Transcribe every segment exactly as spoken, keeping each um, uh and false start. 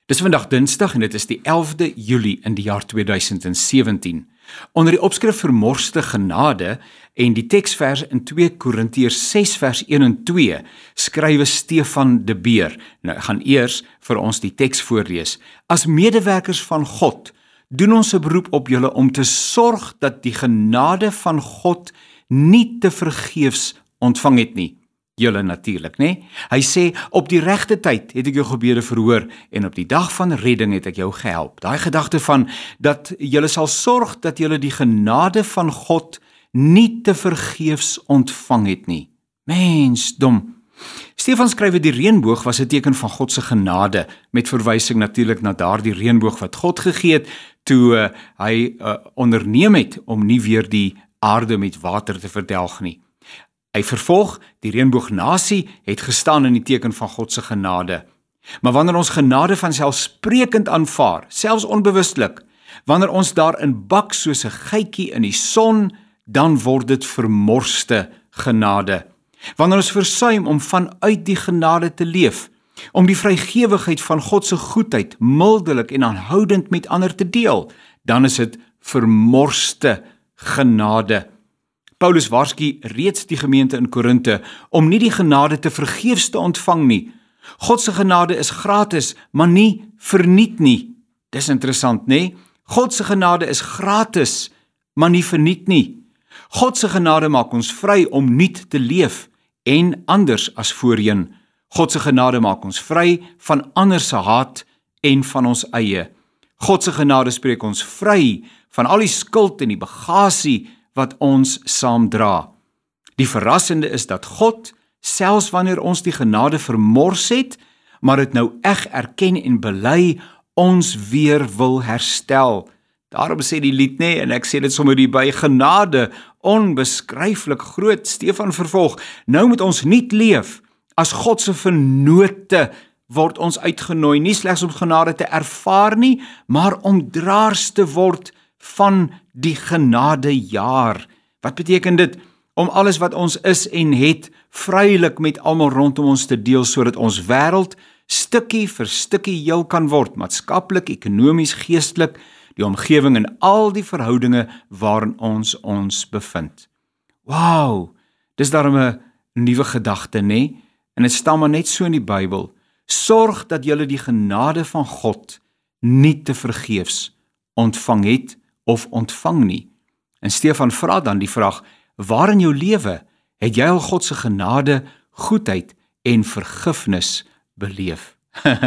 Dis vandag Dinsdag en dit is die elfde Julie in die jaar tweeduisend sewentien. Onder die opskrif Vermorste genade en die teksvers in twee Korintiërs ses vers een en twee skrywe Stefan de Beer. Nou, ek gaan eers vir ons die teks voorlees. As medewerkers van God doen ons 'n beroep op julle om te sorg dat die genade van God nie te vergeefs ontvang het nie. Julle natuurlik, né? Hy sê, op die regte tyd het ek jou gebede verhoor en op die dag van redding het ek jou gehelp. Daai gedagte van, dat julle sal sorg dat julle die genade van God nie te vergeefs ontvang het nie. Mensdom. Stefan skrywe die reënboog was 'n teken van God se genade, met verwysing natuurlik na daardie reënboog wat God gegee het, toe uh, hy uh, onderneem het om nie weer die aarde met water te verdelg nie. Hy vervolg, die reënboognasie het gestaan in die teken van God se genade. Maar wanneer ons genade vanselfsprekend aanvaar, selfs onbewustelik, wanneer ons daarin bak soos 'n geitjie in die son, dan word dit vermorste genade. Wanneer ons versuim om vanuit die genade te leef, om die vrygewigheid van God se goedheid mildelik en aanhoudend met ander te deel, dan is dit vermorste genade. Paulus waarsku reeds die gemeente in Korinte om nie die genade te vergeefs te ontvang nie. God se genade is gratis, maar nie verniet nie. Dis interessant, né? God se genade is gratis, maar nie verniet nie. God se genade maak ons vry om nuut te leef en anders as voorheen. God se genade maak ons vry van ander se haat en van ons eie. God se genade spreek ons vry van al die skuld en die bagasie wat ons saam dra. Die verrassende is dat God, selfs wanneer ons die genade vermors het, maar dit nou eg erken en bely, ons weer wil herstel. Daarom sê die lied, nee, en ek sê dit sommer die by, genade, onbeskryflik groot. Stefan vervolg, nou moet ons nie leef, as God se vennote word ons uitgenooi, nie slegs om genade te ervaar nie, maar om draers te word van die genadejaar. Wat beteken dit? Om alles wat ons is en het, vrylik met almal rondom ons te deel, sodat ons wêreld stukkie vir stukkie heel kan word, maatskaplik, ekonomies, geestelik, die omgewing en al die verhoudinge waarin ons ons bevind. Wow, dis daarom 'n nuwe gedagte, né? En dit staan maar net so in die Bybel. Sorg dat julle die genade van God nie te vergeefs ontvang het of ontvang nie. En Stefan vra dan die vraag, waar in jou lewe het jy al God se genade, goedheid en vergifnis beleef?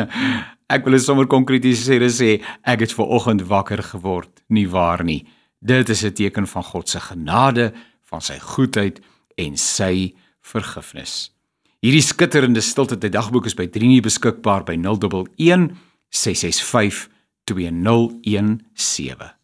Ek wil dit sommer konkretiseer en sê, ek het vanoggend wakker geword, nie waar nie. Dit is 'n teken van God se genade, van sy goedheid en sy vergifnis. Hierdie skitterende stilte tyd dagboek is by Drinie beskikbaar by nul een een, ses ses vyf, twee nul een sewe.